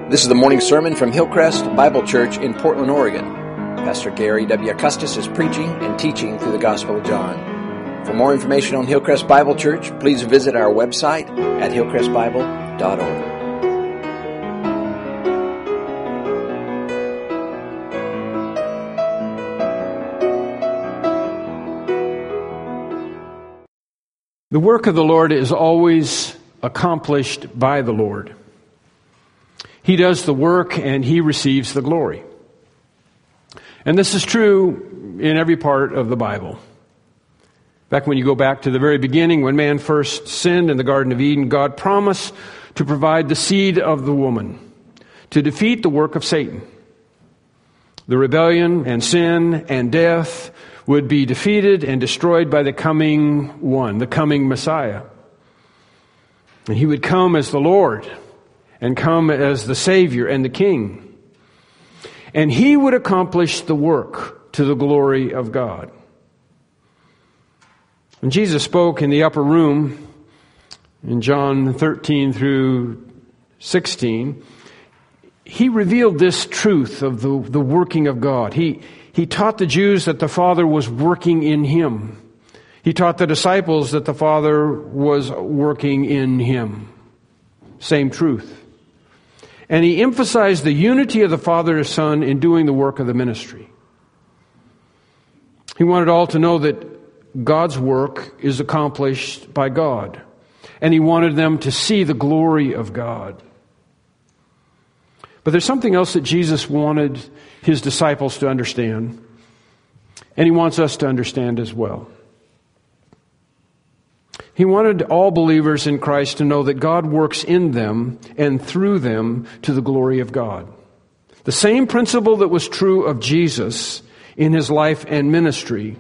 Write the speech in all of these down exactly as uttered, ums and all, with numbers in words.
This is the morning sermon from Hillcrest Bible Church in Portland, Oregon. Pastor Gary W. Custis is preaching and teaching through the Gospel of John. For more information on Hillcrest Bible Church, please visit our website at hillcrest bible dot org. The work of the Lord is always accomplished by the Lord. He does the work and He receives the glory. And this is true in every part of the Bible. In fact, when you go back to the very beginning, when man first sinned in the Garden of Eden, God promised to provide the seed of the woman to defeat the work of Satan. The rebellion and sin and death would be defeated and destroyed by the coming one, the coming Messiah. And He would come as the Lord and come as the Savior and the King. And He would accomplish the work to the glory of God. When Jesus spoke in the upper room in John thirteen through sixteen, He revealed this truth of the, the working of God. He, he taught the Jews that the Father was working in Him. He taught the disciples that the Father was working in Him. Same truth. And He emphasized the unity of the Father and Son in doing the work of the ministry. He wanted all to know that God's work is accomplished by God. And He wanted them to see the glory of God. But there's something else that Jesus wanted His disciples to understand. And He wants us to understand as well. He wanted all believers in Christ to know that God works in them and through them to the glory of God. The same principle that was true of Jesus in His life and ministry,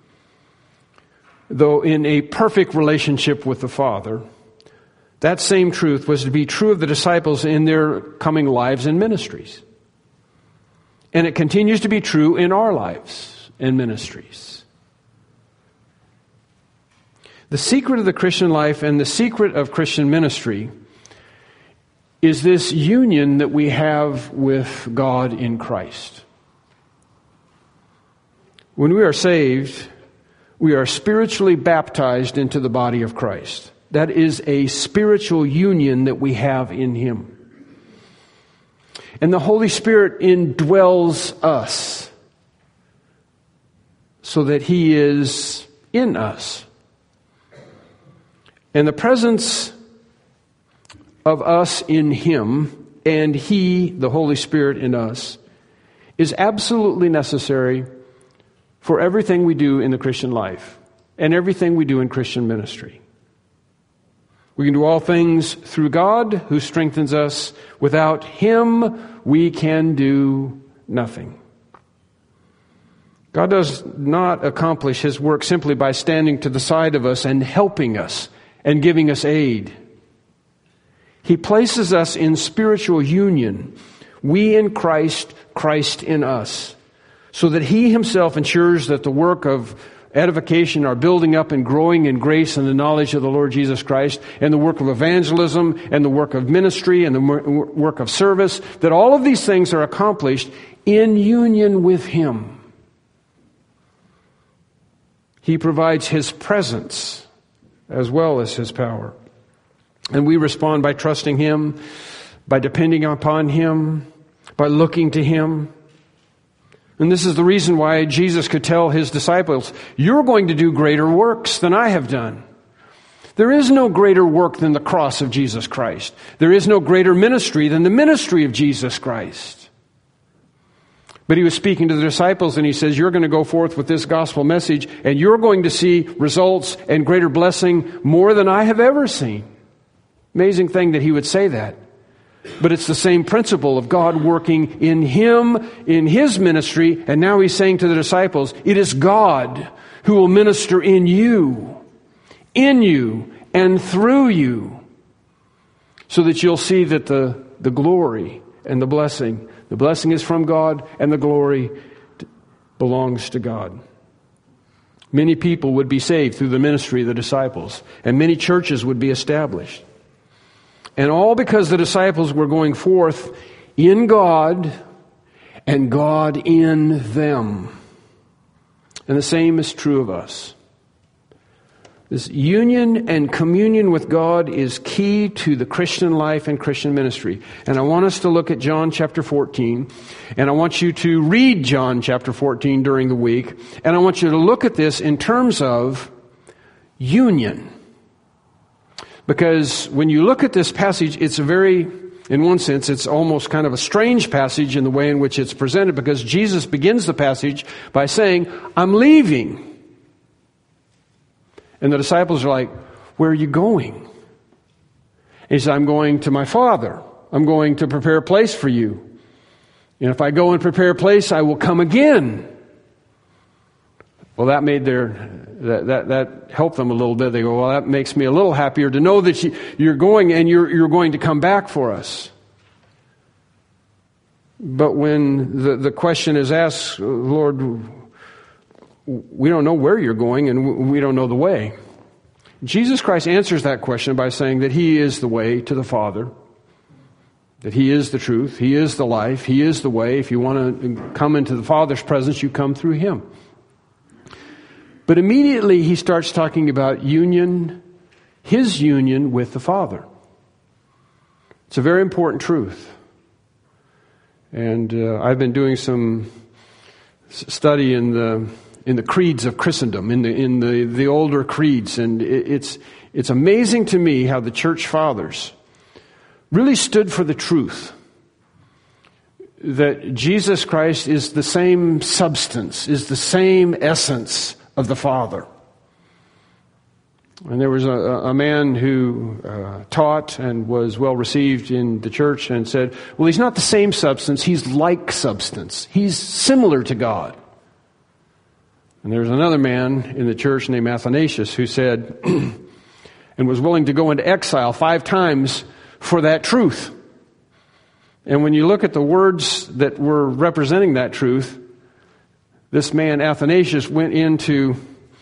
though in a perfect relationship with the Father, that same truth was to be true of the disciples in their coming lives and ministries. And it continues to be true in our lives and ministries. The secret of the Christian life and the secret of Christian ministry is this union that we have with God in Christ. When we are saved, we are spiritually baptized into the body of Christ. That is a spiritual union that we have in Him. And the Holy Spirit indwells us so that He is in us. And the presence of us in Him and He, the Holy Spirit in us, is absolutely necessary for everything we do in the Christian life and everything we do in Christian ministry. We can do all things through God who strengthens us. Without Him, we can do nothing. God does not accomplish His work simply by standing to the side of us and helping us and giving us aid. He places us in spiritual union, we in Christ, Christ in us, so that He Himself ensures that the work of edification, our building up and growing in grace and the knowledge of the Lord Jesus Christ, and the work of evangelism, and the work of ministry, and the work of service, that all of these things are accomplished in union with Him. He provides His presence as well as His power. And we respond by trusting Him, by depending upon Him, by looking to Him. And this is the reason why Jesus could tell His disciples, "You're going to do greater works than I have done." There is no greater work than the cross of Jesus Christ. There is no greater ministry than the ministry of Jesus Christ. But He was speaking to the disciples and He says, you're going to go forth with this gospel message and you're going to see results and greater blessing more than I have ever seen. Amazing thing that He would say that. But it's the same principle of God working in Him, in His ministry, and now He's saying to the disciples, it is God who will minister in you, in you, and through you, so that you'll see that the, the glory and the blessing, the blessing is from God and the glory belongs to God. Many people would be saved through the ministry of the disciples, and many churches would be established. And all because the disciples were going forth in God and God in them. And the same is true of us. This union and communion with God is key to the Christian life and Christian ministry. And I want us to look at John chapter fourteen. And I want you to read John chapter fourteen during the week. And I want you to look at this in terms of union. Because when you look at this passage, it's a very, in one sense, it's almost kind of a strange passage in the way in which it's presented, because Jesus begins the passage by saying, I'm leaving. And the disciples are like, where are you going? And he said, I'm going to my Father. I'm going to prepare a place for you. And if I go and prepare a place, I will come again. Well, that made their, that, that, that helped them a little bit. They go, well, that makes me a little happier to know that you, you're going and you're, you're going to come back for us. But when the, the question is asked, Lord, we don't know where you're going and we don't know the way. Jesus Christ answers that question by saying that He is the way to the Father, that He is the truth, He is the life, He is the way. If you want to come into the Father's presence, you come through Him. But immediately He starts talking about union, His union with the Father. It's a very important truth. And uh, I've been doing some study in the in the creeds of Christendom, in the in the, the older creeds, and it, it's it's amazing to me how the church fathers really stood for the truth that Jesus Christ is the same substance, is the same essence of the Father. And there was a, a man who uh, taught and was well received in the church and said, well, He's not the same substance, He's like substance. He's similar to God. And there was another man in the church named Athanasius who said, and was willing to go into exile five times for that truth. And when you look at the words that were representing that truth, this man Athanasius went into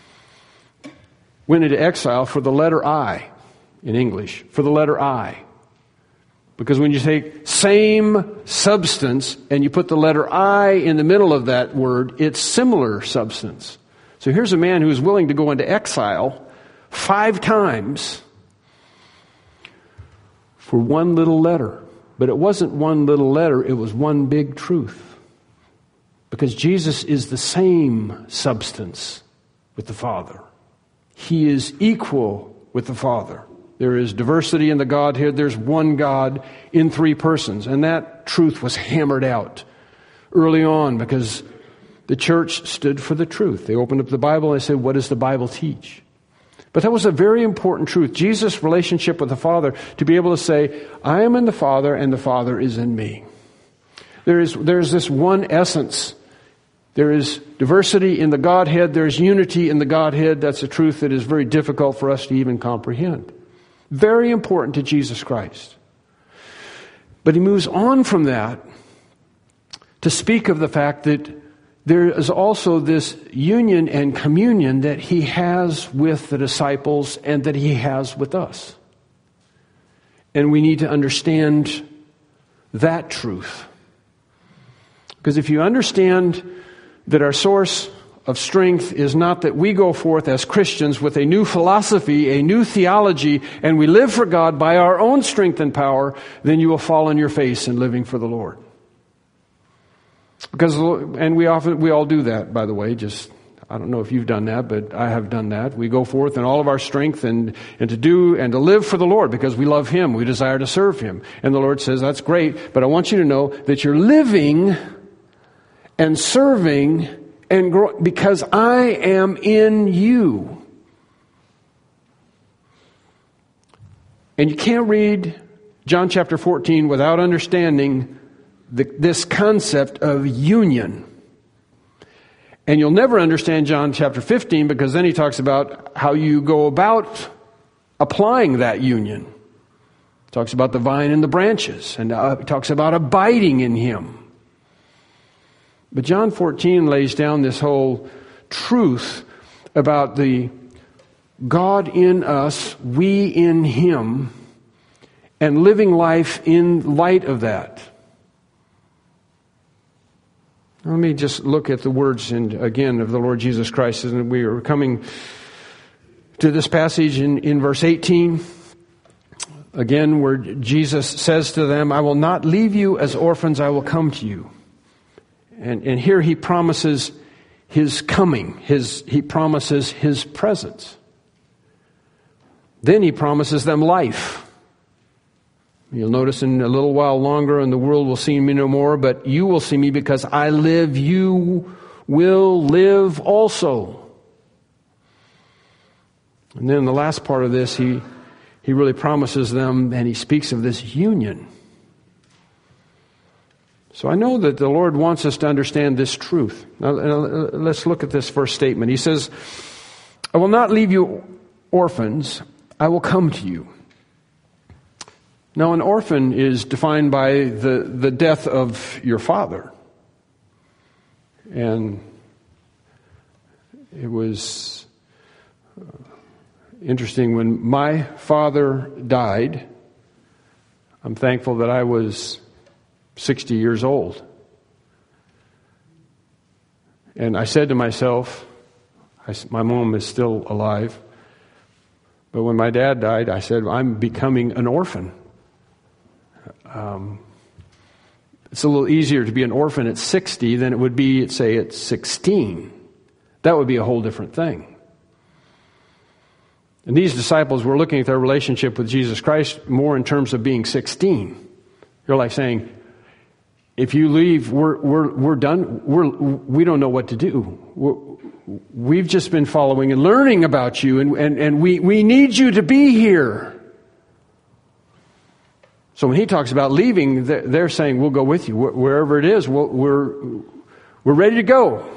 went into exile for the letter I in English, for the letter I. Because when you take same substance and you put the letter I in the middle of that word, it's similar substance. So here's a man who is willing to go into exile five times for one little letter. But it wasn't one little letter, it was one big truth. Because Jesus is the same substance with the Father. He is equal with the Father. There is diversity in the Godhead. There's one God in three persons. And that truth was hammered out early on because the church stood for the truth. They opened up the Bible and they said, what does the Bible teach? But that was a very important truth. Jesus' relationship with the Father, to be able to say, I am in the Father and the Father is in me. There is, there's this one essence. There is diversity in the Godhead. There's unity in the Godhead. That's a truth that is very difficult for us to even comprehend. Very important to Jesus Christ. But He moves on from that to speak of the fact that there is also this union and communion that He has with the disciples and that He has with us. And we need to understand that truth. Because if you understand that our source of strength is not that we go forth as Christians with a new philosophy, a new theology, and we live for God by our own strength and power, then you will fall on your face in living for the Lord. Because, and we often, we all do that, by the way, just, I don't know if you've done that, but I have done that. We go forth in all of our strength and, and to do and to live for the Lord because we love Him. We desire to serve Him. And the Lord says, that's great, but I want you to know that you're living and serving and grow because I am in you. And you can't read John chapter fourteen without understanding the, this concept of union. And you'll never understand John chapter fifteen because then he talks about how you go about applying that union. He talks about the vine and the branches, and uh, he talks about abiding in Him. But John fourteen lays down this whole truth about the God in us, we in Him, and living life in light of that. Let me just look at the words in, again of the Lord Jesus Christ. And we are coming to this passage in, in verse eighteen. Again, where Jesus says to them, I will not leave you as orphans, I will come to you. And, and here he promises his coming. His, he promises his presence. Then he promises them life. You'll notice in a little while longer, and the world will see me no more, but you will see me because I live, you will live also. And then the last part of this, he, he really promises them, and he speaks of this union. So I know that the Lord wants us to understand this truth. Now, let's look at this first statement. He says, I will not leave you orphans, I will come to you. Now, an orphan is defined by the, the death of your father. And it was interesting when my father died. I'm thankful that I was sixty years old. And I said to myself, I, my mom is still alive, but when my dad died, I said, I'm becoming an orphan. Um, it's a little easier to be an orphan at sixty than it would be, say, at sixteen. That would be a whole different thing. And these disciples were looking at their relationship with Jesus Christ more in terms of being sixteen. You're like saying, if you leave, we're we're we're done. We're we don't know what to do. We're, we've just been following and learning about you, and and and we we need you to be here. So when he talks about leaving, they're saying, we'll go with you. Wherever it is, we're, we're ready to go.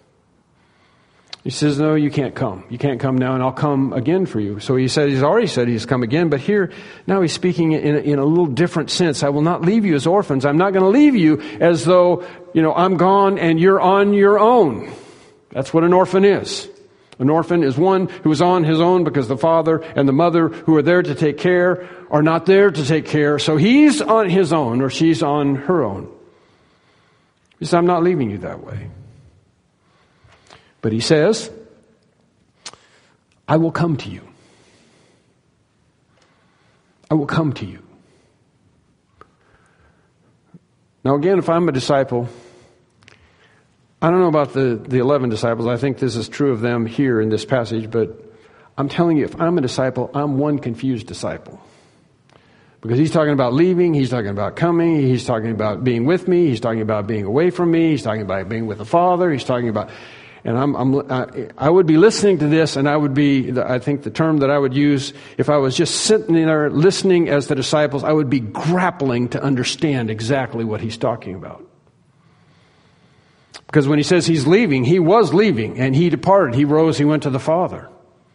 He says, no, you can't come. You can't come now, and I'll come again for you. So he said, he's already said he's come again, but here, now he's speaking in a, in a little different sense. I will not leave you as orphans. I'm not going to leave you as though, you know, I'm gone and you're on your own. That's what an orphan is. An orphan is one who is on his own because the father and the mother who are there to take care are not there to take care. So he's on his own, or she's on her own. He says, I'm not leaving you that way. But he says, I will come to you. I will come to you. Now again, if I'm a disciple, I don't know about the, the eleven disciples. I think this is true of them here in this passage, but I'm telling you, if I'm a disciple, I'm one confused disciple. Because he's talking about leaving, he's talking about coming, he's talking about being with me, he's talking about being away from me, he's talking about being with the Father, he's talking about... And I'm, I'm, I, I would be listening to this, and I would be, I think the term that I would use, if I was just sitting there listening as the disciples, I would be grappling to understand exactly what he's talking about. Because when he says he's leaving, he was leaving, and he departed. He rose, he went to the Father.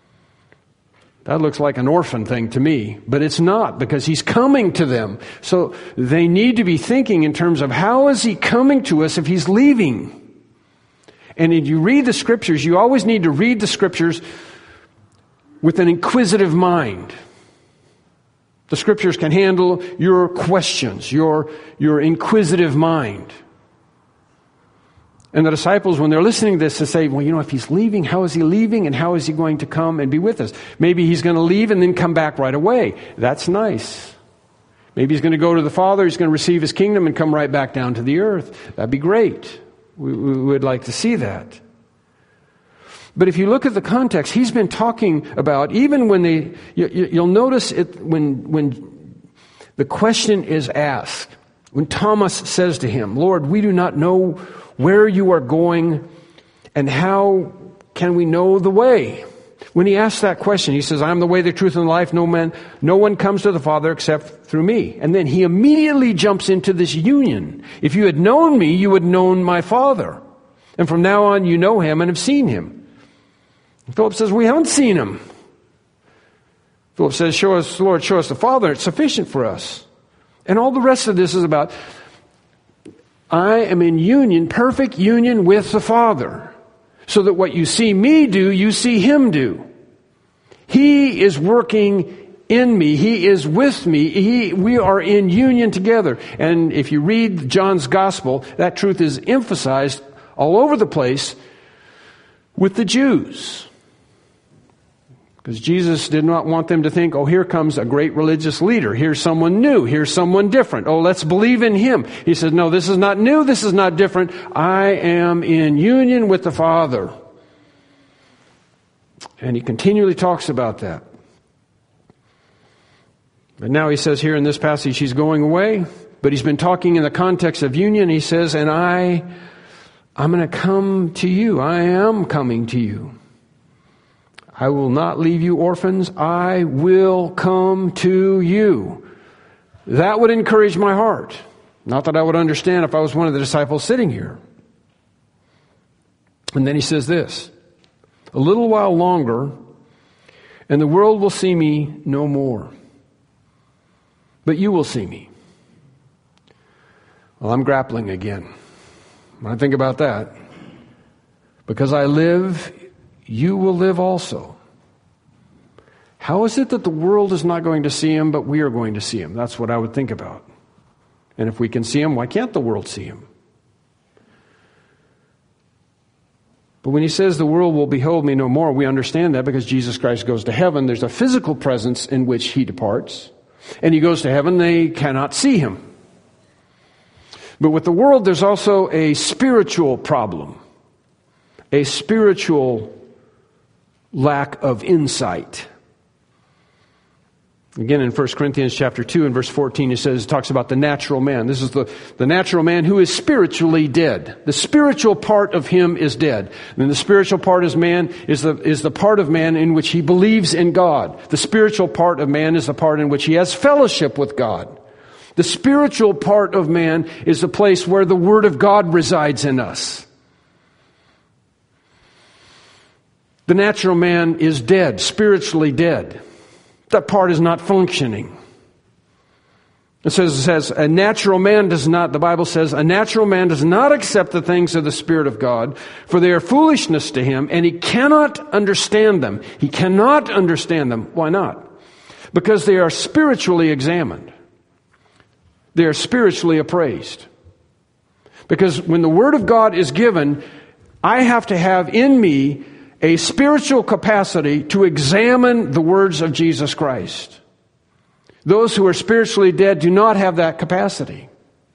That looks like an orphan thing to me, but it's not, because he's coming to them. So they need to be thinking in terms of how is he coming to us if he's leaving? And if you read the Scriptures, you always need to read the Scriptures with an inquisitive mind. The Scriptures can handle your questions, your, your inquisitive mind. And the disciples, when they're listening to this, they say, well, you know, if he's leaving, how is he leaving? And how is he going to come and be with us? Maybe he's going to leave and then come back right away. That's nice. Maybe he's going to go to the Father, he's going to receive his kingdom and come right back down to the earth. That'd be great. We, we would like to see that. But if you look at the context, he's been talking about, even when they, you, you'll notice it when, when the question is asked, when Thomas says to him, Lord, we do not know where you are going, and how can we know the way? When he asks that question, he says, I am the way, the truth, and the life. No man, no one comes to the Father except through me. And then he immediately jumps into this union. If you had known me, you would have known my Father. And from now on, you know him and have seen him. And Philip says, we haven't seen him. Philip says, show us, Lord, show us the Father. It's sufficient for us. And all the rest of this is about, I am in union, perfect union with the Father. So that what you see me do, you see him do. He is working in me. He is with me. He, we are in union together. And if you read John's gospel, that truth is emphasized all over the place with the Jews. Because Jesus did not want them to think, oh, here comes a great religious leader. Here's someone new. Here's someone different. Oh, let's believe in him. He said, no, this is not new. This is not different. I am in union with the Father. And he continually talks about that. But now he says here in this passage, he's going away. But he's been talking in the context of union. He says, and I, I'm going to come to you. I am coming to you. I will not leave you orphans. I will come to you. That would encourage my heart. Not that I would understand if I was one of the disciples sitting here. And then he says this, a little while longer, and the world will see me no more. But you will see me. Well, I'm grappling again when I think about that. Because I live, you will live also. How is it that the world is not going to see him, but we are going to see him? That's what I would think about. And if we can see him, why can't the world see him? But when he says the world will behold me no more, we understand that because Jesus Christ goes to heaven. There's a physical presence in which he departs. And he goes to heaven, they cannot see him. But with the world, there's also a spiritual problem. A spiritual lack of insight. Again, in First Corinthians chapter two and verse fourteen, it says, it talks about the natural man. This is the, the natural man who is spiritually dead. The spiritual part of him is dead. And the spiritual part of man is the, is the part of man in which he believes in God. The spiritual part of man is the part in which he has fellowship with God. The spiritual part of man is the place where the Word of God resides in us. The natural man is dead, spiritually dead. That part is not functioning. It says, it says, a natural man does not, the Bible says, a natural man does not accept the things of the Spirit of God, for they are foolishness to him, and he cannot understand them. He cannot understand them. Why not? Because they are spiritually examined. They are spiritually appraised. Because when the Word of God is given, I have to have in me a spiritual capacity to examine the words of Jesus Christ. Those who are spiritually dead do not have that capacity.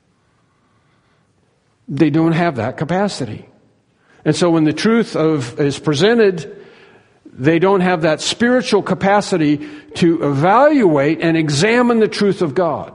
They don't have that capacity. And so when the truth of is presented, they don't have that spiritual capacity to evaluate and examine the truth of God.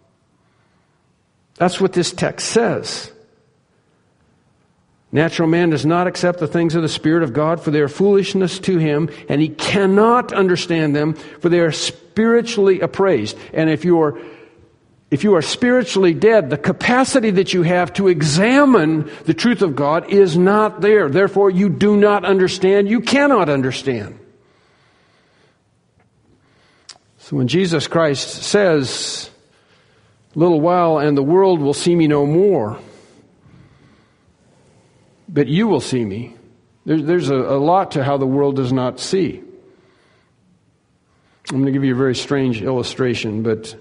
That's what this text says. Natural man does not accept the things of the Spirit of God, for they are foolishness to him, and he cannot understand them, for they are spiritually appraised. And if you are, if you are spiritually dead, the capacity that you have to examine the truth of God is not there. Therefore, you do not understand. You cannot understand. So when Jesus Christ says, a little while and the world will see me no more, but you will see me. There's, there's a, a lot to how the world does not see. I'm going to give you a very strange illustration, but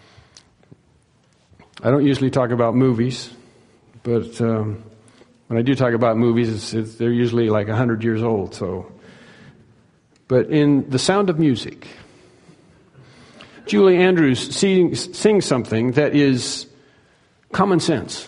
I don't usually talk about movies. But um, when I do talk about movies, it's, it's, they're usually like one hundred years old. So, but in The Sound of Music, Julie Andrews sings, sings something that is common sense.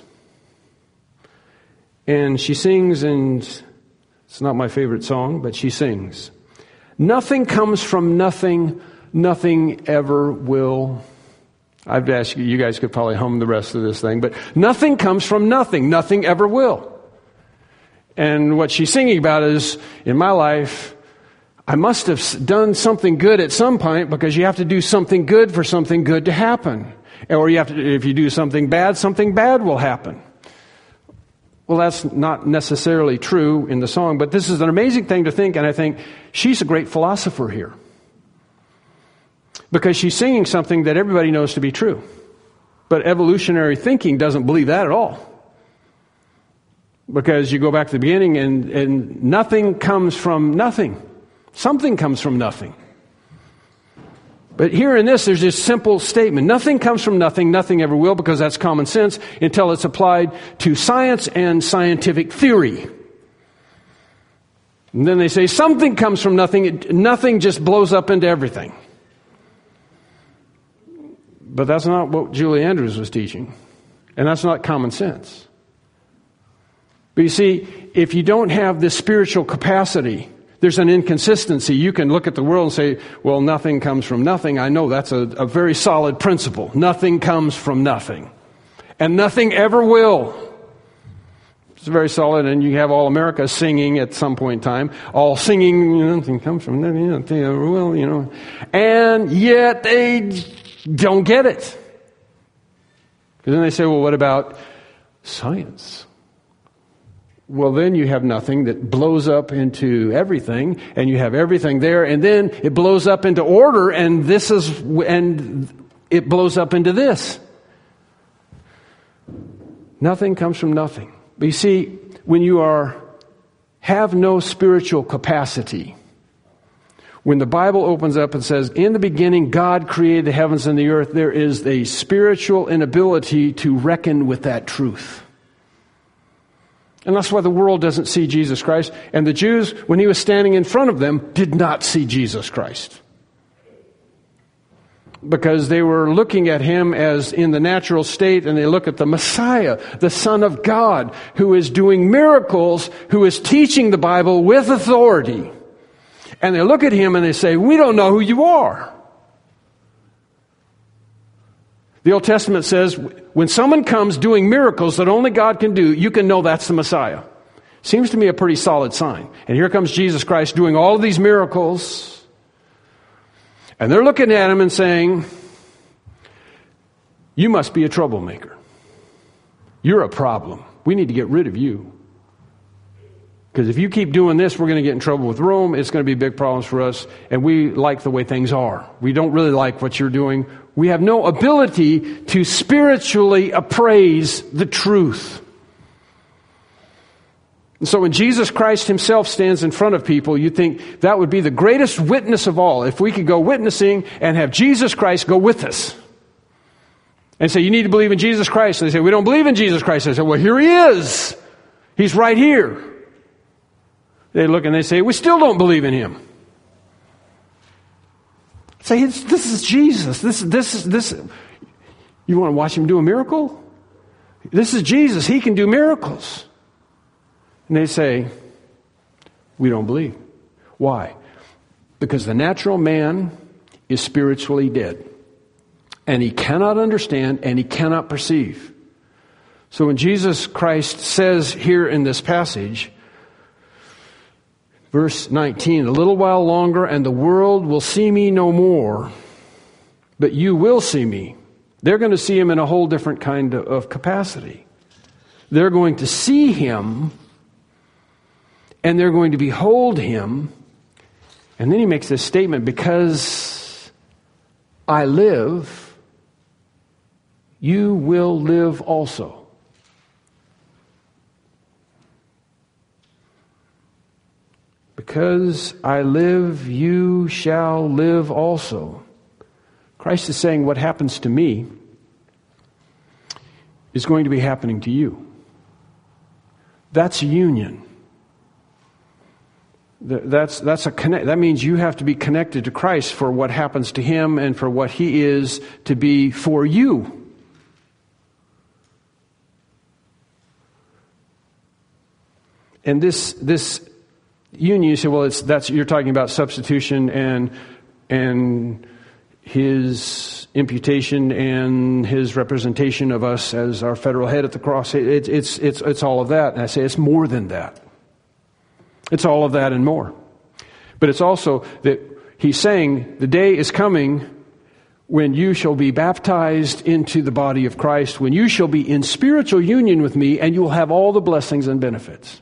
And she sings, and it's not my favorite song, but she sings, nothing comes from nothing, nothing ever will. I've asked you, you guys could probably hum the rest of this thing, but nothing comes from nothing, nothing ever will. And what she's singing about is, in my life, I must have done something good at some point, because you have to do something good for something good to happen. Or you have to, if you do something bad, something bad will happen. Well, that's not necessarily true in the song, but this is an amazing thing to think, and I think she's a great philosopher here. Because she's singing something that everybody knows to be true. But evolutionary thinking doesn't believe that at all. Because you go back to the beginning, and, and nothing comes from nothing. Something comes from nothing. But here in this, there's this simple statement. Nothing comes from nothing, nothing ever will, because that's common sense, until it's applied to science and scientific theory. And then they say something comes from nothing, it, nothing just blows up into everything. But that's not what Julie Andrews was teaching. And that's not common sense. But you see, if you don't have this spiritual capacity, there's an inconsistency. You can look at the world and say, well, nothing comes from nothing. I know that's a, a very solid principle. Nothing comes from nothing. And nothing ever will. It's very solid, and you have all America singing at some point in time. All singing, you know, nothing comes from nothing, nothing ever will, you know. And yet they don't get it. Because then they say, well, what about science? Well, then you have nothing that blows up into everything, and you have everything there, and then it blows up into order, and this is, and it blows up into this. Nothing comes from nothing. But you see, when you are have no spiritual capacity, when the Bible opens up and says, in the beginning God created the heavens and the earth, there is a spiritual inability to reckon with that truth. And that's why the world doesn't see Jesus Christ. And the Jews, when he was standing in front of them, did not see Jesus Christ. Because they were looking at him as in the natural state, and they look at the Messiah, the Son of God, who is doing miracles, who is teaching the Bible with authority. And they look at him and they say, we don't know who you are. The Old Testament says, when someone comes doing miracles that only God can do, you can know that's the Messiah. Seems to me a pretty solid sign. And here comes Jesus Christ doing all of these miracles. And they're looking at him and saying, you must be a troublemaker. You're a problem. We need to get rid of you. Because if you keep doing this, we're going to get in trouble with Rome. It's going to be big problems for us. And we like the way things are. We don't really like what you're doing. We have no ability to spiritually appraise the truth. And so when Jesus Christ himself stands in front of people, you think that would be the greatest witness of all. If we could go witnessing and have Jesus Christ go with us. And say, you need to believe in Jesus Christ. And they say, we don't believe in Jesus Christ. I say, well, here he is. He's right here. They look and they say, we still don't believe in him. Say, this is Jesus. This, this is this. You want to watch him do a miracle? This is Jesus. He can do miracles. And they say, we don't believe. Why? Because the natural man is spiritually dead. And he cannot understand and he cannot perceive. So when Jesus Christ says here in this passage, verse nineteen, a little while longer and the world will see me no more, but you will see me. They're going to see him in a whole different kind of capacity. They're going to see him and they're going to behold him. And then he makes this statement, because I live, you will live also. Because I live, you shall live also. Christ is saying what happens to me is going to be happening to you. That's union. That's that's a connect. That means you have to be connected to Christ for what happens to him and for what he is to be for you. And this this union, you say, well, it's that's you're talking about substitution and and his imputation and his representation of us as our federal head at the cross. It, it's it's it's all of that. And I say it's more than that. It's all of that and more. But it's also that he's saying the day is coming when you shall be baptized into the body of Christ, when you shall be in spiritual union with me, and you will have all the blessings and benefits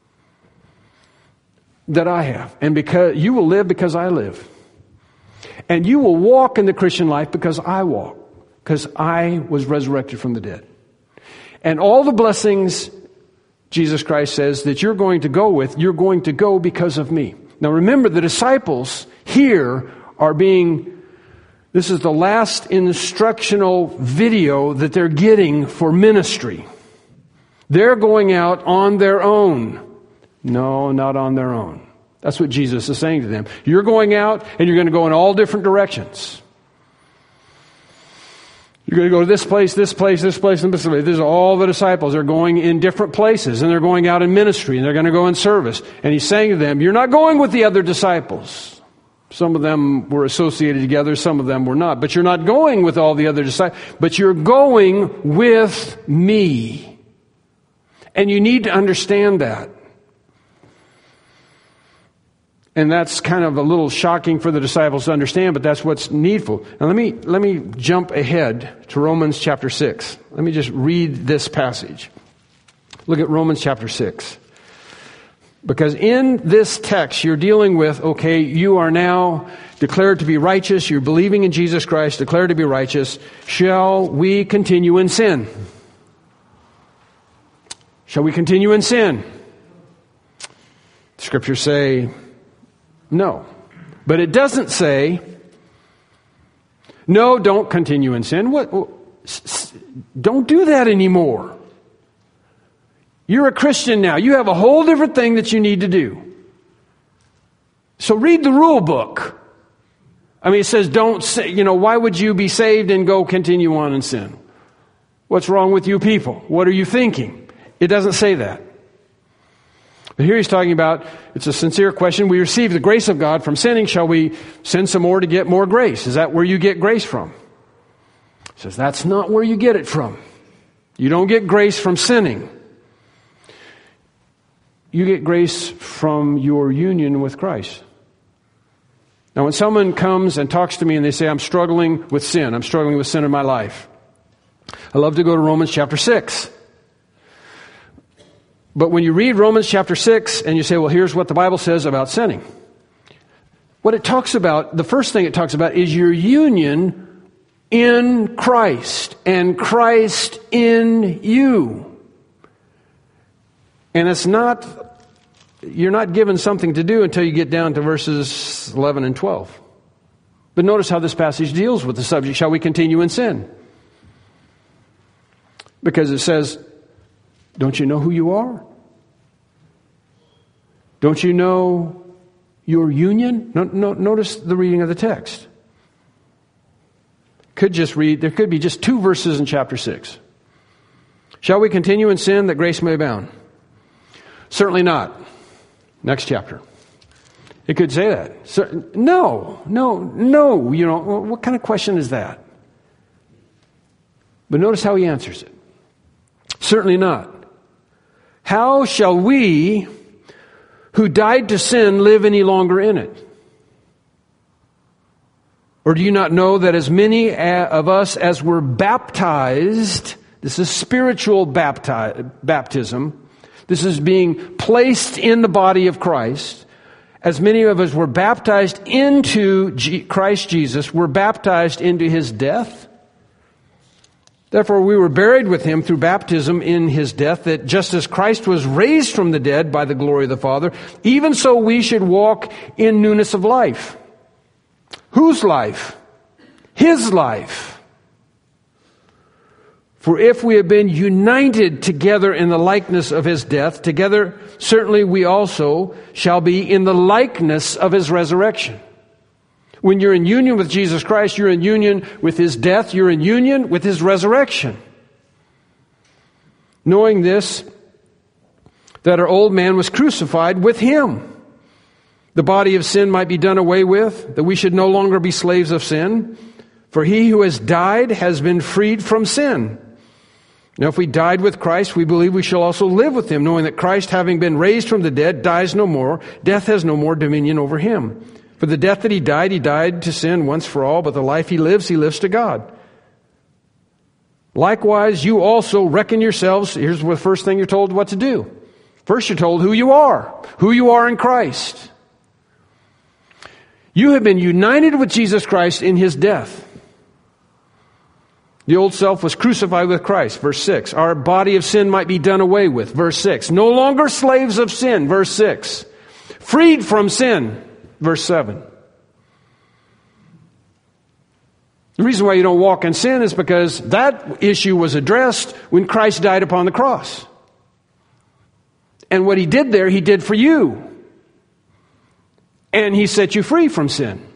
that I have. And because you will live because I live. And you will walk in the Christian life because I walk, because I was resurrected from the dead. And all the blessings, Jesus Christ says, that you're going to go with, you're going to go because of me. Now remember, the disciples here are being, This is the last instructional video that they're getting for ministry. They're going out on their own. No, not on their own. That's what Jesus is saying to them. You're going out and you're going to go in all different directions. You're going to go to this place, this place, this place, and this place. These are all the disciples. They're going in different places, and they're going out in ministry, and they're going to go in service. And he's saying to them, you're not going with the other disciples. Some of them were associated together, some of them were not. But you're not going with all the other disciples, but you're going with me. And you need to understand that. And that's kind of a little shocking for the disciples to understand, but that's what's needful. Now let me let me jump ahead to Romans chapter six. Let me just read this passage. Look at Romans chapter six. Because in this text you're dealing with, okay, you are now declared to be righteous, you're believing in Jesus Christ, declared to be righteous. Shall we continue in sin? Shall we continue in sin? The scriptures say no. But it doesn't say, no, don't continue in sin. What? Don't do that anymore. You're a Christian now. You have a whole different thing that you need to do. So read the rule book. I mean, it says don't say, you know, why would you be saved and go continue on in sin? What's wrong with you people? What are you thinking? It doesn't say that. But here he's talking about, it's a sincere question. We receive the grace of God from sinning. Shall we sin some more to get more grace? Is that where you get grace from? He says, that's not where you get it from. You don't get grace from sinning. You get grace from your union with Christ. Now, when someone comes and talks to me and they say, I'm struggling with sin, I'm struggling with sin in my life, I love to go to Romans chapter six. But when you read Romans chapter six and you say, well, here's what the Bible says about sinning. What it talks about, the first thing it talks about is your union in Christ and Christ in you. And it's not, you're not given something to do until you get down to verses eleven and twelve. But notice how this passage deals with the subject, shall we continue in sin? Because it says, don't you know who you are? Don't you know your union? No, no, notice the reading of the text. Could just read, there could be just two verses in chapter six. Shall we continue in sin that grace may abound? Certainly not. Next chapter. It could say that. So, no, no, no. You know, what kind of question is that? But notice how he answers it. Certainly not. How shall we who died to sin live any longer in it? Or do you not know that as many of us as were baptized, this is spiritual bapti- baptism, this is being placed in the body of Christ, as many of us were baptized into G- Christ Jesus, were baptized into his death? Therefore, we were buried with him through baptism in his death, that just as Christ was raised from the dead by the glory of the Father, even so we should walk in newness of life. Whose life? His life. For if we have been united together in the likeness of his death, together certainly we also shall be in the likeness of his resurrection. When you're in union with Jesus Christ, you're in union with his death, you're in union with his resurrection. Knowing this, that our old man was crucified with him, the body of sin might be done away with, that we should no longer be slaves of sin. For he who has died has been freed from sin. Now if we died with Christ, we believe we shall also live with him, knowing that Christ, having been raised from the dead, dies no more. Death has no more dominion over him. For the death that he died, he died to sin once for all, but the life he lives, he lives to God. Likewise, you also reckon yourselves, here's the first thing you're told what to do. First you're told who you are, who you are in Christ. You have been united with Jesus Christ in his death. The old self was crucified with Christ, verse six. Our body of sin might be done away with, verse six. No longer slaves of sin, verse six. Freed from sin, verse seven. The reason why you don't walk in sin is because that issue was addressed when Christ died upon the cross. And what He did there, He did for you. And He set you free from sin.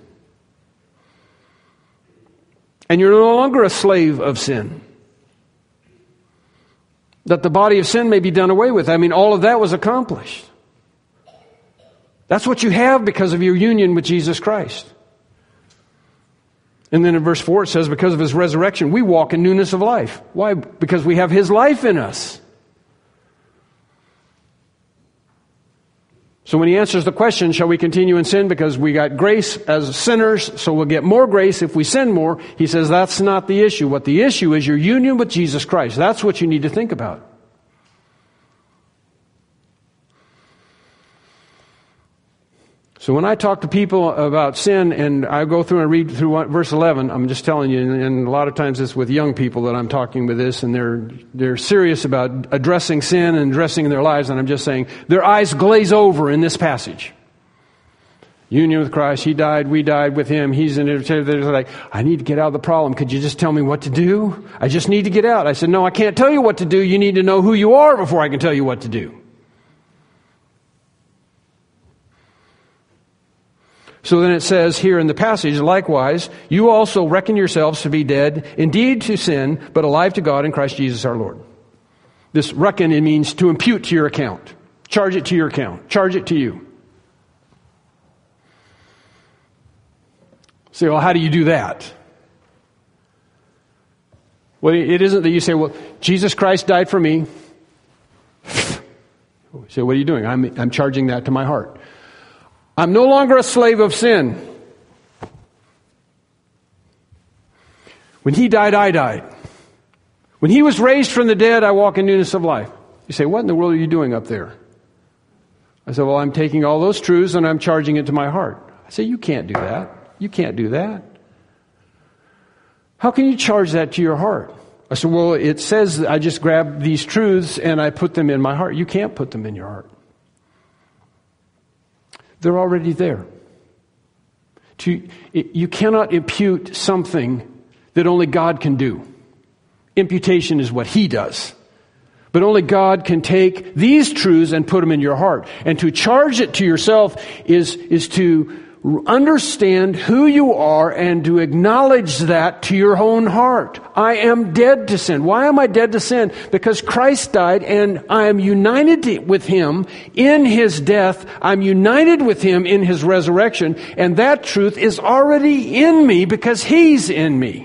And you're no longer a slave of sin. That the body of sin may be done away with. I mean, all of that was accomplished. That's what you have because of your union with Jesus Christ. And then in verse four it says, because of His resurrection, we walk in newness of life. Why? Because we have His life in us. So when He answers the question, shall we continue in sin because we got grace as sinners, so we'll get more grace if we sin more, He says that's not the issue. What the issue is your union with Jesus Christ. That's what you need to think about. So when I talk to people about sin and I go through and read through verse eleven, I'm just telling you, and a lot of times it's with young people that I'm talking with this, and they're they're serious about addressing sin and addressing their lives, and I'm just saying, their eyes glaze over in this passage. Union with Christ, He died, we died with Him, He's in it. They're like, I need to get out of the problem. Could you just tell me what to do? I just need to get out. I said, no, I can't tell you what to do. You need to know who you are before I can tell you what to do. So then it says here in the passage, likewise, you also reckon yourselves to be dead, indeed to sin, but alive to God in Christ Jesus our Lord. This reckon, it means to impute to your account. Charge it to your account. Charge it to you. Say, well, how do you do that? Well, it isn't that you say, well, Jesus Christ died for me. So what are you doing? I'm, I'm charging that to my heart. I'm no longer a slave of sin. When He died, I died. When He was raised from the dead, I walk in newness of life. You say, what in the world are you doing up there? I said, well, I'm taking all those truths and I'm charging it to my heart. I say, you can't do that. You can't do that. How can you charge that to your heart? I said, well, it says I just grab these truths and I put them in my heart. You can't put them in your heart. They're already there. To, you cannot impute something that only God can do. Imputation is what He does. But only God can take these truths and put them in your heart. And to charge it to yourself is, is to understand who you are and to acknowledge that to your own heart. I am dead to sin. Why am I dead to sin? Because Christ died and I am united with Him in His death. I'm united with Him in His resurrection. And that truth is already in me because He's in me.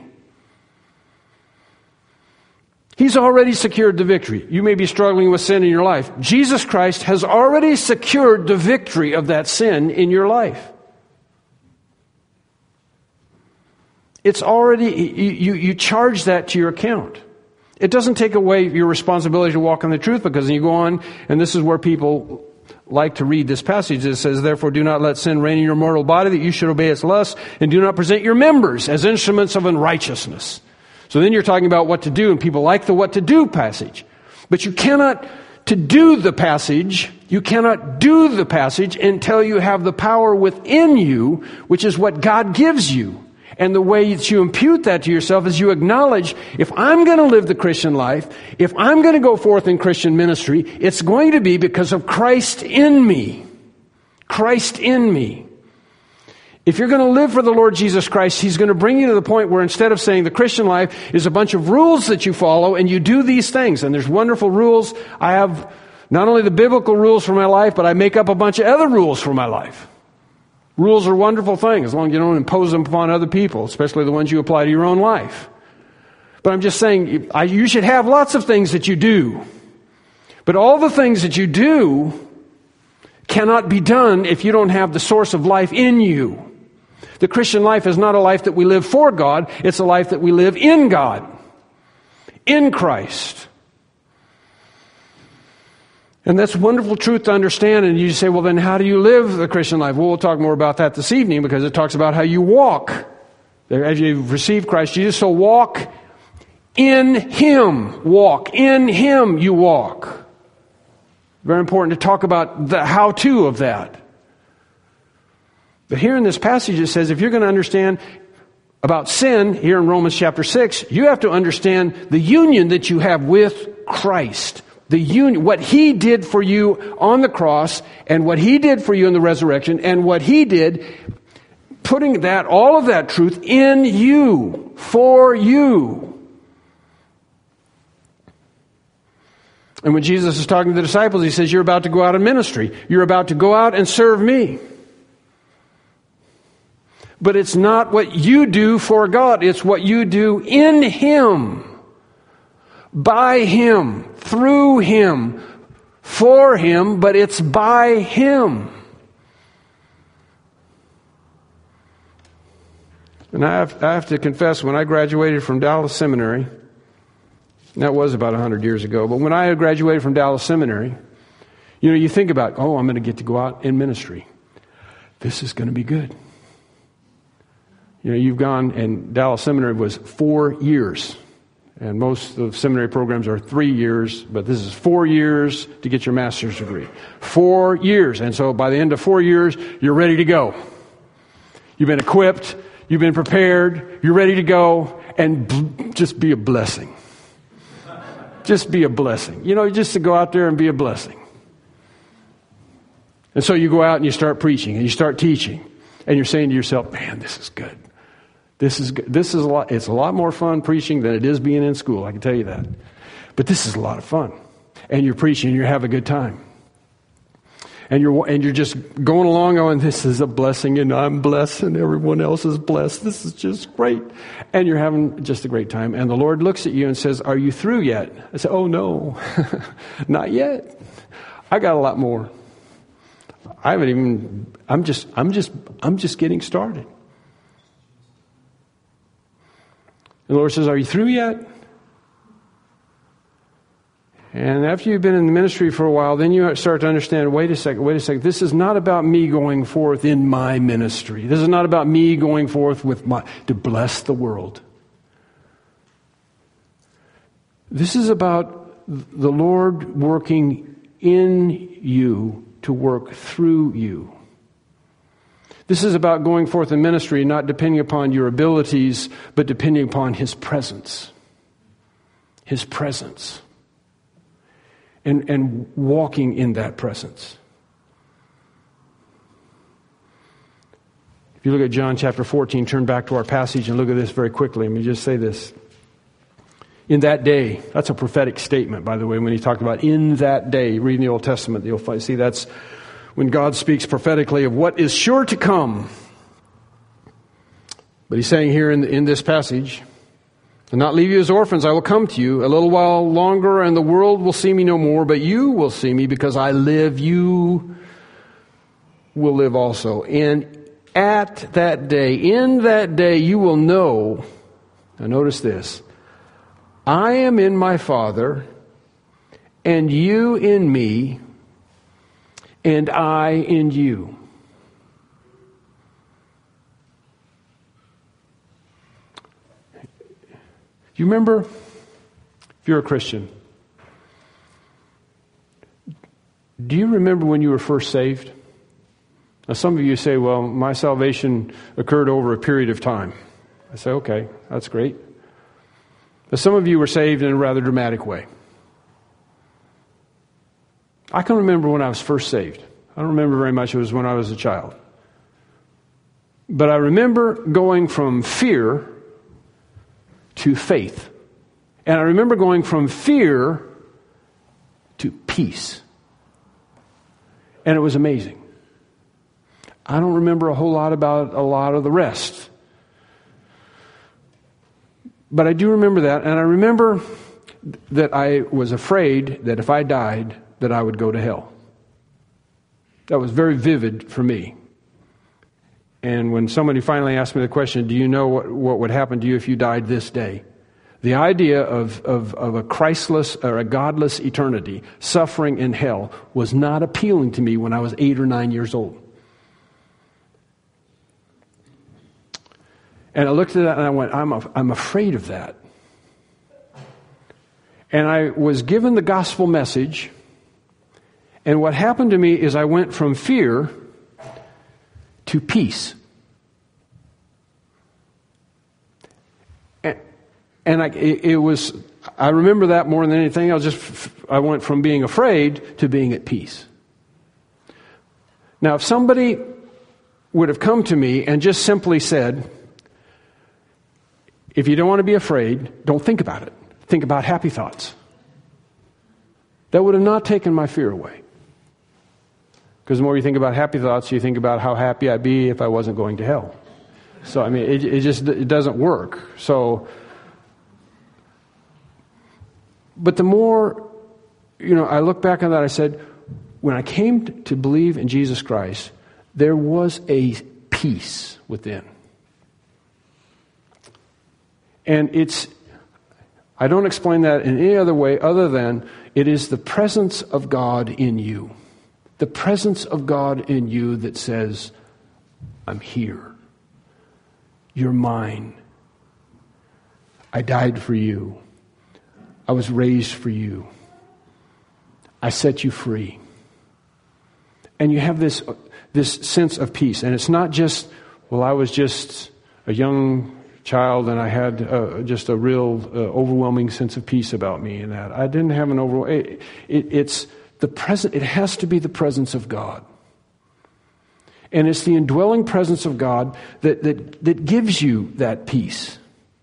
He's already secured the victory. You may be struggling with sin in your life. Jesus Christ has already secured the victory of that sin in your life. It's already, you, you, you charge that to your account. It doesn't take away your responsibility to walk in the truth, because you go on, and this is where people like to read this passage. It says, therefore do not let sin reign in your mortal body, that you should obey its lusts, and do not present your members as instruments of unrighteousness. So then you're talking about what to do, and people like the what to do passage. But you cannot, to do the passage, you cannot do the passage until you have the power within you, which is what God gives you. And the way that you impute that to yourself is you acknowledge, if I'm going to live the Christian life, if I'm going to go forth in Christian ministry, it's going to be because of Christ in me. Christ in me. If you're going to live for the Lord Jesus Christ, He's going to bring you to the point where instead of saying the Christian life is a bunch of rules that you follow and you do these things, and there's wonderful rules. I have not only the biblical rules for my life, but I make up a bunch of other rules for my life. Rules are wonderful things, as long as you don't impose them upon other people, especially the ones you apply to your own life. But I'm just saying, I, you should have lots of things that you do. But all the things that you do cannot be done if you don't have the source of life in you. The Christian life is not a life that we live for God, it's a life that we live in God, in Christ. And that's a wonderful truth to understand. And you say, well, then how do you live the Christian life? Well, we'll talk more about that this evening, because it talks about how you walk. As you've received Christ Jesus, so walk in Him. Walk in Him, you walk. Very important to talk about the how-to of that. But here in this passage it says, if you're going to understand about sin here in Romans chapter six, you have to understand the union that you have with Christ. The union, what He did for you on the cross, and what He did for you in the resurrection, and what He did, putting that, all of that truth in you, for you. And when Jesus is talking to the disciples, He says, you're about to go out in ministry. You're about to go out and serve Me. But it's not what you do for God. It's what you do in Him, by Him, through Him, for Him, but it's by Him. And I have, I have to confess, when I graduated from Dallas Seminary, and that was about one hundred years ago, but when I graduated from Dallas Seminary, you know, you think about, oh, I'm going to get to go out in ministry. This is going to be good. You know, you've gone, and Dallas Seminary was four years. And most of the seminary programs are three years, but this is four years to get your master's degree. Four years. And so by the end of four years, you're ready to go. You've been equipped. You've been prepared. You're ready to go. And b- just be a blessing. Just be a blessing. You know, just to go out there and be a blessing. And so you go out and you start preaching and you start teaching. And you're saying to yourself, man, this is good. This is good. This is a lot. It's a lot more fun preaching than it is being in school. I can tell you that. But this is a lot of fun. And you're preaching and you're having a good time. And you're and you're just going along going, this is a blessing and I'm blessed and everyone else is blessed. This is just great. And you're having just a great time. And the Lord looks at you and says, are you through yet? I say, oh no, not yet. I got a lot more. I haven't even, I'm just, I'm just, I'm just getting started. And the Lord says, are you through yet? And after you've been in the ministry for a while, then you start to understand, wait a second, wait a second. This is not about me going forth in my ministry. This is not about me going forth with my, to bless the world. This is about the Lord working in you to work through you. This is about going forth in ministry, not depending upon your abilities, but depending upon His presence. His presence. And, and walking in that presence. If you look at John chapter fourteen, turn back to our passage and look at this very quickly. Let me just say this. In that day, that's a prophetic statement, by the way, when he talked about in that day, reading the Old Testament, you'll find, see that's when God speaks prophetically of what is sure to come. But he's saying here in, in this passage, "And not leave you as orphans, I will come to you. A little while longer, and the world will see me no more, but you will see me because I live. You will live also. And at that day, in that day, you will know," now notice this, "I am in my Father, and you in me, and I in you." Do you remember, if you're a Christian, do you remember when you were first saved? Now some of you say, well, my salvation occurred over a period of time. I say, okay, that's great. But some of you were saved in a rather dramatic way. I can remember when I was first saved. I don't remember very much. It was when I was a child. But I remember going from fear to faith. And I remember going from fear to peace. And it was amazing. I don't remember a whole lot about a lot of the rest. But I do remember that. And I remember that I was afraid that if I died, that I would go to hell. That was very vivid for me. And when somebody finally asked me the question, do you know what, what would happen to you if you died this day? The idea of, of, of a Christless or a godless eternity, suffering in hell, was not appealing to me when I was eight or nine years old. And I looked at that and I went, I'm, a, I'm afraid of that. And I was given the gospel message. And what happened to me is I went from fear to peace. And I, it, it was, I remember that more than anything. I was just, I went from being afraid to being at peace. Now, if somebody would have come to me and just simply said, if you don't want to be afraid, don't think about it. Think about happy thoughts. That would have not taken my fear away. Because the more you think about happy thoughts, you think about how happy I'd be if I wasn't going to hell. So, I mean, it, it just it doesn't work. So, but the more, you know, I look back on that, I said, when I came to believe in Jesus Christ, there was a peace within. And it's, I don't explain that in any other way other than it is the presence of God in you. The presence of God in you that says, I'm here. You're mine. I died for you. I was raised for you. I set you free. And you have this, this sense of peace. And it's not just, well, I was just a young child and I had uh, just a real uh, overwhelming sense of peace about me and that. I didn't have an overwhelming... It, it, it's the present. It has to be the presence of God. And it's the indwelling presence of God that, that, that gives you that peace.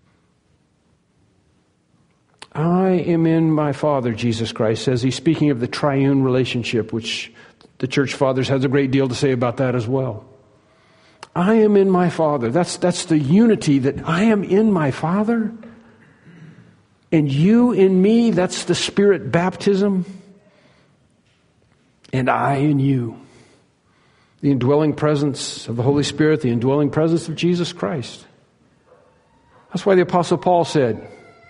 I am in my Father, Jesus Christ says. He's speaking of the triune relationship, which the church fathers has a great deal to say about that as well. I am in my Father. That's, that's the unity that I am in my Father. And you in me, that's the Spirit baptism. And I in you. The indwelling presence of the Holy Spirit, the indwelling presence of Jesus Christ. That's why the Apostle Paul said,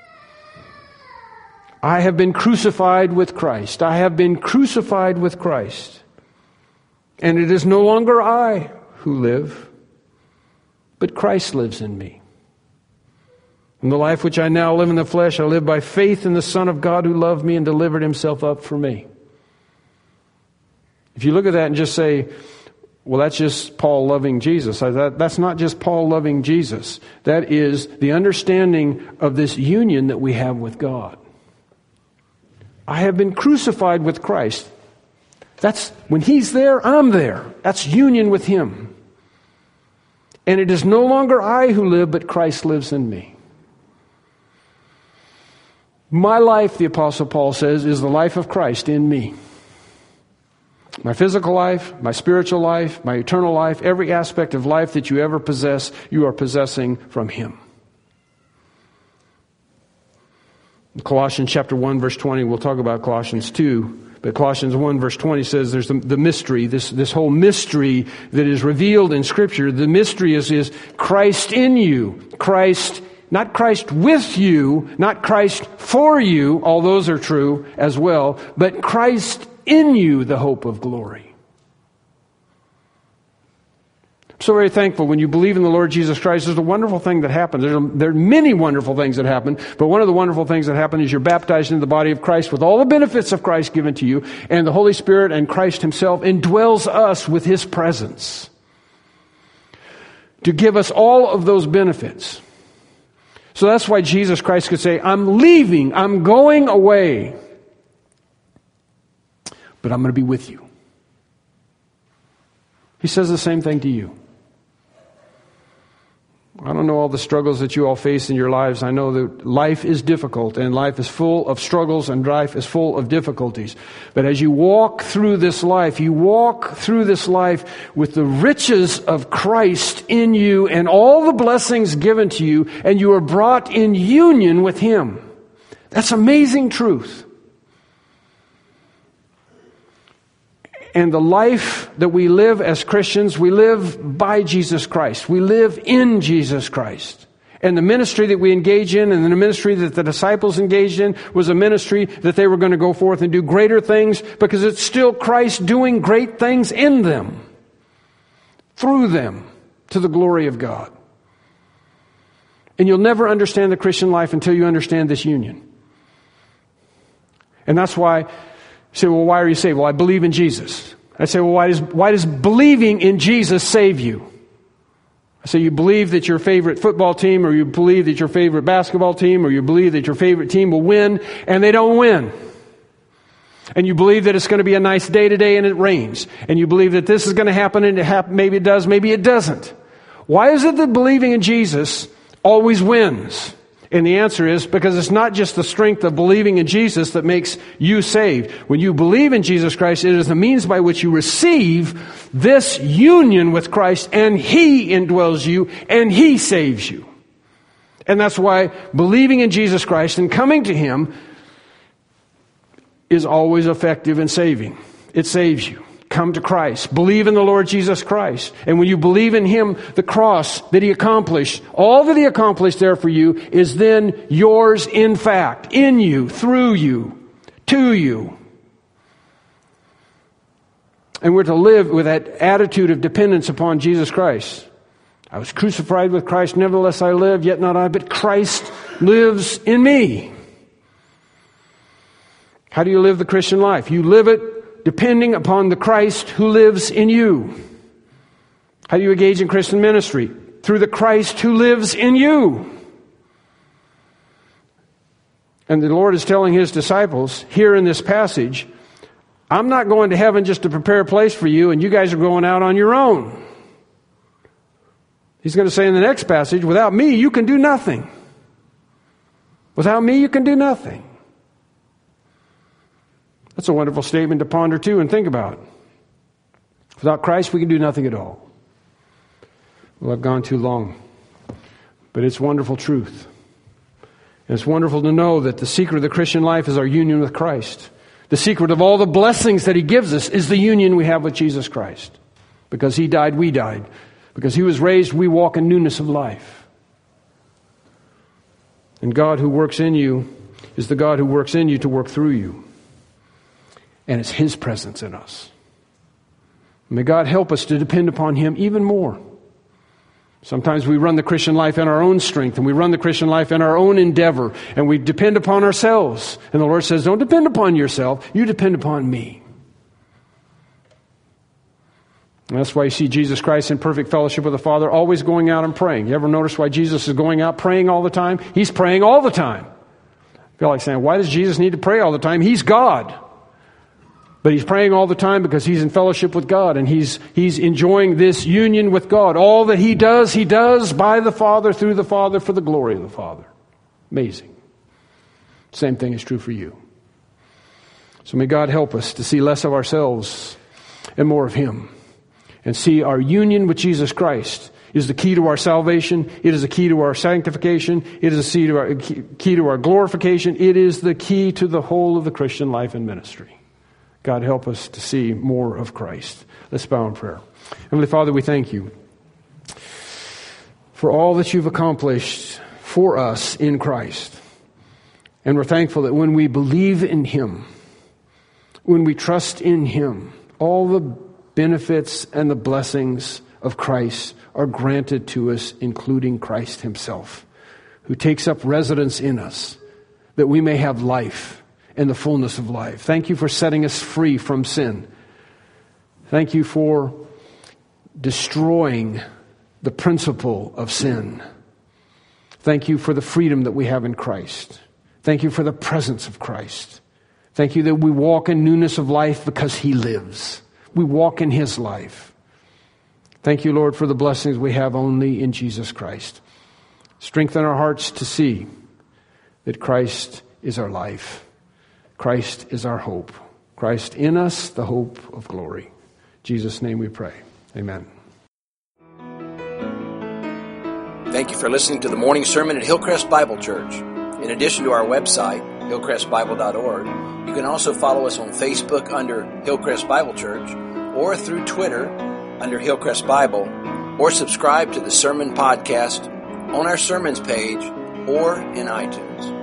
I have been crucified with Christ. I have been crucified with Christ. And it is no longer I who live, but Christ lives in me. In the life which I now live in the flesh, I live by faith in the Son of God who loved me and delivered himself up for me. If you look at that and just say, well, that's just Paul loving Jesus. That, that's not just Paul loving Jesus. That is the understanding of this union that we have with God. I have been crucified with Christ. That's when He's there, I'm there. That's union with Him. And it is no longer I who live, but Christ lives in me. My life, the Apostle Paul says, is the life of Christ in me. My physical life, my spiritual life, my eternal life, every aspect of life that you ever possess, you are possessing from Him. In Colossians chapter one, verse twenty, we'll talk about Colossians two, but Colossians one, verse twenty says there's the, the mystery, this, this whole mystery that is revealed in Scripture. The mystery is, is Christ in you. Christ, not Christ with you, not Christ for you, all those are true as well, but Christ in you, the hope of glory. I'm so very thankful when you believe in the Lord Jesus Christ. There's a wonderful thing that happens. There's a, there are many wonderful things that happen, but one of the wonderful things that happen is you're baptized into the body of Christ with all the benefits of Christ given to you, and the Holy Spirit and Christ Himself indwells us with His presence to give us all of those benefits. So that's why Jesus Christ could say, I'm leaving, I'm going away, but I'm going to be with you. He says the same thing to you. I don't know all the struggles that you all face in your lives. I know that life is difficult and life is full of struggles and life is full of difficulties. But as you walk through this life, you walk through this life with the riches of Christ in you and all the blessings given to you, and you are brought in union with Him. That's amazing truth. And the life that we live as Christians, we live by Jesus Christ. We live in Jesus Christ. And the ministry that we engage in and the ministry that the disciples engaged in was a ministry that they were going to go forth and do greater things because it's still Christ doing great things in them, through them, to the glory of God. And you'll never understand the Christian life until you understand this union. And that's why... You say, well, why are you saved? Well, I believe in Jesus. I say, well, why does, why does believing in Jesus save you? So you believe that your favorite football team, or you believe that your favorite basketball team, or you believe that your favorite team will win, and they don't win. And you believe that it's going to be a nice day today and it rains. And you believe that this is going to happen and it hap- maybe it does, maybe it doesn't. Why is it that believing in Jesus always wins? And the answer is because it's not just the strength of believing in Jesus that makes you saved. When you believe in Jesus Christ, it is the means by which you receive this union with Christ, and He indwells you and He saves you. And that's why believing in Jesus Christ and coming to Him is always effective in saving. It saves you. Come to Christ. Believe in the Lord Jesus Christ. And when you believe in Him, the cross that He accomplished, all that He accomplished there for you is then yours in fact, in you, through you, to you. And we're to live with that attitude of dependence upon Jesus Christ. I was crucified with Christ, nevertheless I live, yet not I, but Christ lives in me. How do you live the Christian life? You live it depending upon the Christ who lives in you. How do you engage in Christian ministry? Through the Christ who lives in you. And the Lord is telling His disciples here in this passage, I'm not going to heaven just to prepare a place for you, and you guys are going out on your own. He's going to say in the next passage, without me, you can do nothing. Without me, you can do nothing. That's a wonderful statement to ponder too and think about. Without Christ, we can do nothing at all. Well, I've gone too long. But it's wonderful truth. And it's wonderful to know that the secret of the Christian life is our union with Christ. The secret of all the blessings that He gives us is the union we have with Jesus Christ. Because He died, we died. Because He was raised, we walk in newness of life. And God who works in you is the God who works in you to work through you. And it's His presence in us. May God help us to depend upon Him even more. Sometimes we run the Christian life in our own strength, and we run the Christian life in our own endeavor, and we depend upon ourselves. And the Lord says, don't depend upon yourself, you depend upon me. And that's why you see Jesus Christ in perfect fellowship with the Father, always going out and praying. You ever notice why Jesus is going out praying all the time? He's praying all the time. I feel like saying, why does Jesus need to pray all the time? He's God. But He's praying all the time because He's in fellowship with God, and He's He's enjoying this union with God. All that He does, He does by the Father, through the Father, for the glory of the Father. Amazing. Same thing is true for you. So may God help us to see less of ourselves and more of Him. And see our union with Jesus Christ is the key to our salvation. It is the key to our sanctification. It is the key to our, key to our glorification. It is the key to the whole of the Christian life and ministry. God help us to see more of Christ. Let's bow in prayer. Heavenly Father, we thank You for all that You've accomplished for us in Christ. And we're thankful that when we believe in Him, when we trust in Him, all the benefits and the blessings of Christ are granted to us, including Christ Himself, who takes up residence in us, that we may have life and the fullness of life. Thank You for setting us free from sin. Thank You for destroying the principle of sin. Thank You for the freedom that we have in Christ. Thank You for the presence of Christ. Thank You that we walk in newness of life because He lives. We walk in His life. Thank You, Lord, for the blessings we have only in Jesus Christ. Strengthen our hearts to see that Christ is our life. Christ is our hope. Christ in us, the hope of glory. In Jesus' name we pray. Amen. Thank you for listening to the morning sermon at Hillcrest Bible Church. In addition to our website, hillcrest bible dot org, you can also follow us on Facebook under Hillcrest Bible Church, or through Twitter under Hillcrest Bible, or subscribe to the sermon podcast on our sermons page or in iTunes.